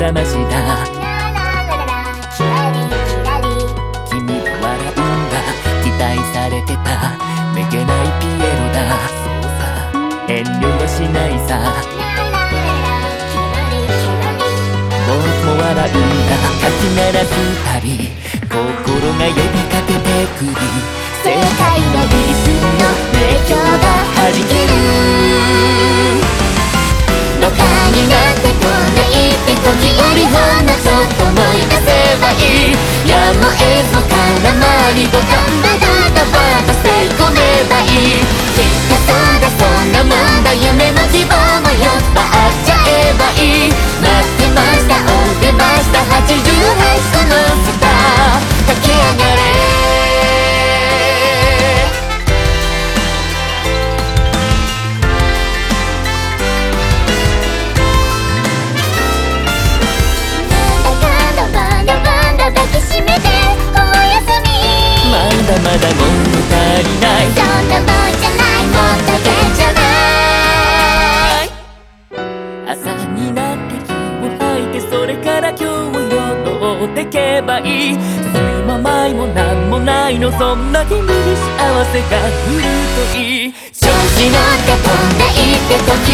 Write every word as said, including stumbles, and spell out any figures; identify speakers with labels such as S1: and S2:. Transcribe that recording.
S1: だましだ。君は笑うんだ、期待されてためげないピエロだ。そうさ、遠慮はしないさ。僕も笑うんだ、かき鳴らすたび心が呼びかけてくる。世界のリズムの熱狂が弾ける。バカになってこないって時よりほんのちょっと思い出せばいい。やむを得ず絡まりボタンでバタバタして込めばいい。きっとそうだ、そんなもんだ、夢も希望も酔っ払っちゃえばいい。待ってました、追ってました、はちじゅうはちこのスター駆け上がれ。まだまだ物足りない、そんなもんじゃない、もっとけじゃない。朝になって気を吐いて、それから今日を彩ってけばいい。睡魔前もなんもないの、そんな君に幸せが来るといい。調子乗って飛んでいって時